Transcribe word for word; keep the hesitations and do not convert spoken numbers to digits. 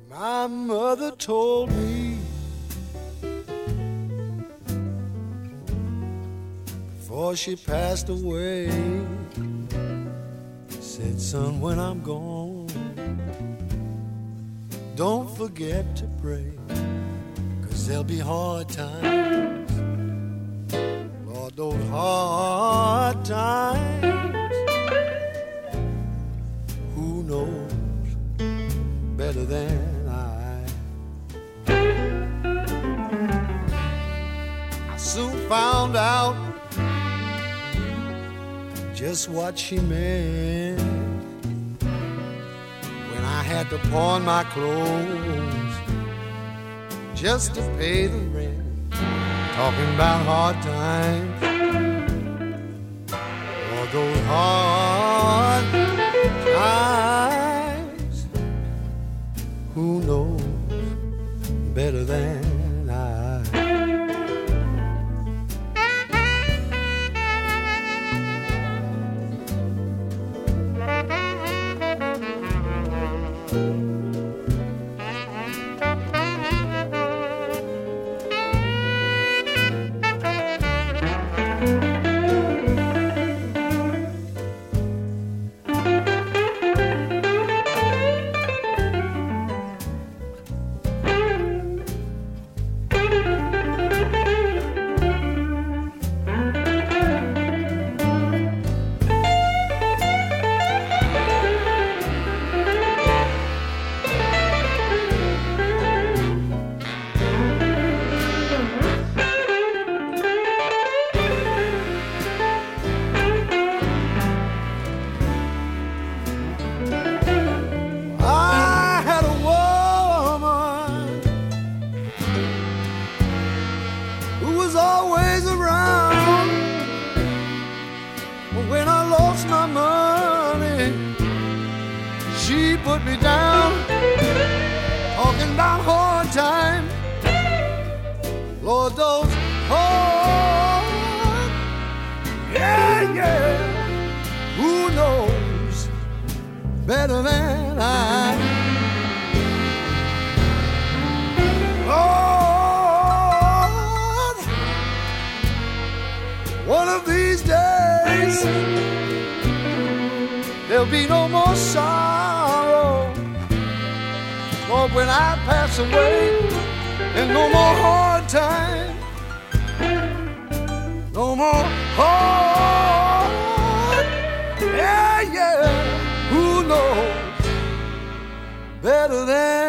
My mother told me before she passed away, said, son, when I'm gone, don't forget to pray, 'cause there'll be hard times. Lord, those hard times, who knows better than I? I soon found out just what she meant when I had to pawn my clothes just to pay the rent. Talking about hard times, or those hard times, who knows better than I? Put me down, talking about hard times. Lord, those hard, yeah, yeah. Who knows better than I? Lord, one of these days there'll be no more sorrow. Lord, when I pass away, and no more hard time, no more hard, yeah, yeah. Who knows better than